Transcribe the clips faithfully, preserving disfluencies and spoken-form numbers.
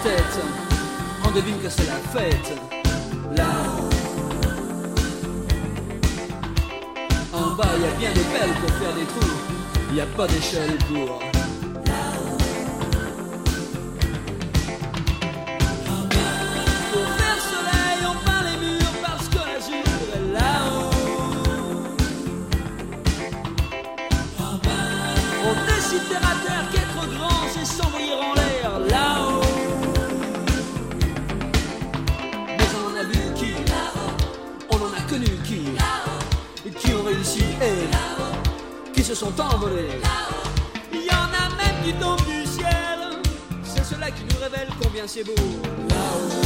tête, on devine que c'est la fête. Là-haut, en bas, y a bien des pelles pour faire des trous. Y a pas d'échelle pour. Pour faire soleil, on peint les murs parce que l'azur est là-haut. On décide terre à terre qu'être grand, c'est s'envoyer en l'air là-haut. Mais on en a vu qui, on en a connu qui, qui ont réussi et qui se sont envolés. Il y en a même qui tombent du ciel. C'est cela qui nous révèle combien c'est beau là-haut.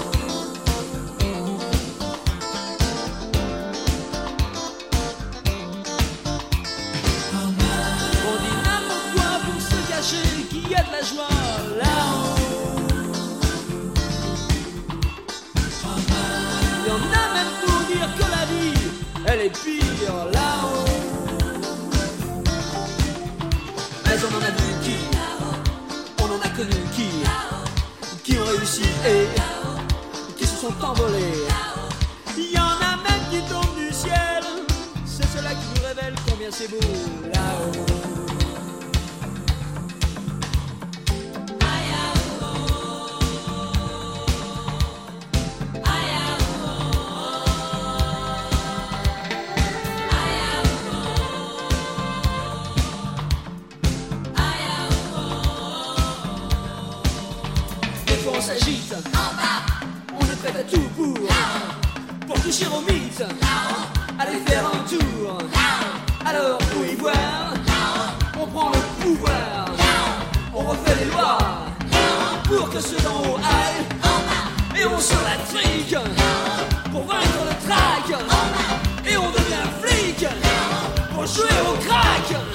On dit n'importe quoi pour se cacher qu'il y a de la joie là-haut. Il y en a même pour dire que la vie, elle est pire là-haut. Mais on en a vu qui, on en a connu qui, qui ont réussi et qui se sont envolés. Il y en a même qui tombent du ciel. C'est cela qui nous révèle combien c'est beau là-haut. On s'agite, on est prêt à tout pour, pour toucher au mythe, aller faire un tour. Alors pour y voir, on prend le pouvoir, on refait les lois, pour que ceux d'en haut aillent, et on se la trique, pour vaincre le trac, et on devient flic, pour jouer au crack.